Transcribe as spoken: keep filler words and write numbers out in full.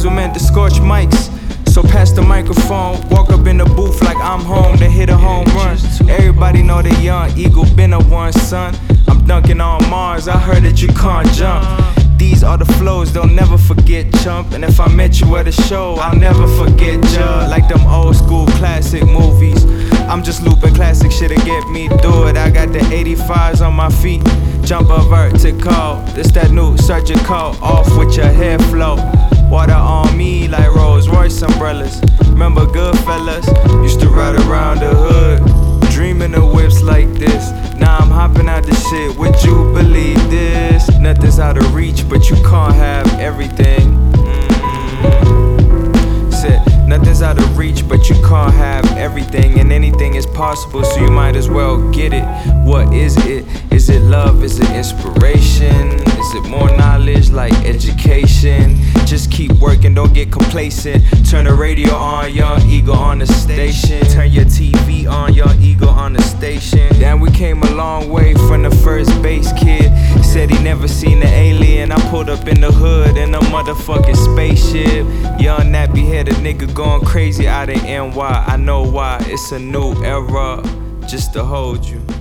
were meant to scorch mics. So pass the microphone, walk up in the booth like I'm home, then hit a home run. Everybody know that young eagle been a one, son. I'm dunking on Mars, I heard that you can't jump. These are the flows, they'll never forget, chump. And if I met you at a show, I'll never forget ya. Like them old school classic movies, I'm just looping classic shit to get me through it. I got the eighty-fives on my feet, jump a vertical. This that new surgical, off with your hair flow. Water on me like Rolls Royce umbrellas. Remember Goodfellas? Used to ride around the hood, dreaming of whips like this. Now I'm hopping out the shit, would you believe this? Nothing's out of reach, but you can't have everything. Mm-hmm. Said, nothing's out of reach, but you can't have everything. And anything is possible, so you might as well get it. What is it? Is it love? Is it inspiration? Is it more knowledge like education? Just keep working, don't get complacent. Turn the radio on, young eagle on the station. Turn your T V on, young eagle on the station. Damn, we came a long way from the first base kid. Said he never seen an alien. I pulled up in the hood in a motherfucking spaceship. Young nappy headed nigga going crazy out in N Y. I know why, it's a new era, just to hold you.